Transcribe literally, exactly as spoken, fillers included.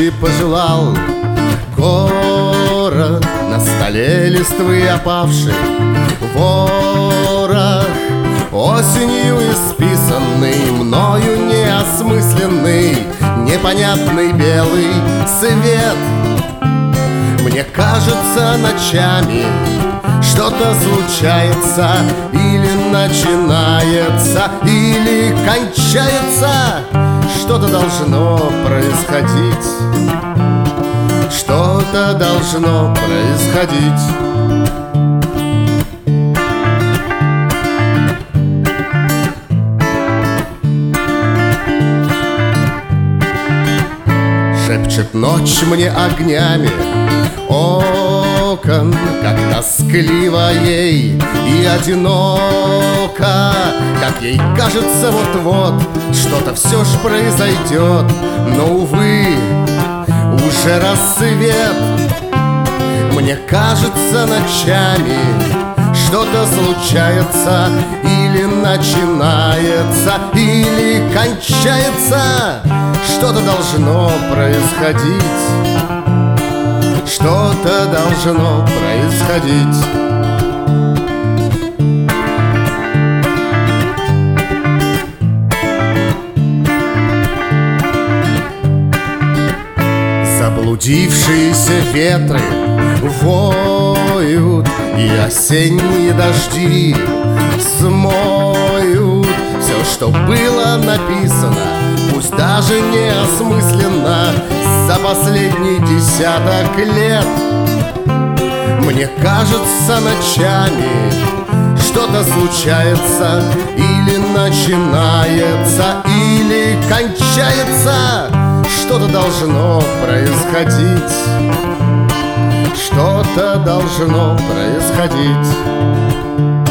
ночи пожелал. Город, на столе листвы опавшей, ворох осенью исписанный, мною неосмысленный, непонятный белый свет. Мне кажется, ночами что-то случается, или начинается, или кончается. Что-то должно происходить, что-то должно происходить. Шепчет ночь мне огнями окон, как тоскливо ей и одиноко, как ей кажется, вот-вот что-то все ж произойдет. Но, увы, уже рассвет. Мне кажется, ночами что-то случается, или начинается, или кончается. Что-то должно происходить, что-то должно происходить. Заблудившиеся ветры воют, и осенние дожди смоют все, что было написано, пусть даже неосмысленно, за последний десяток лет. Мне кажется, ночами что-то случается, или начинается, или кончается. Что-то должно происходить, что-то должно происходить.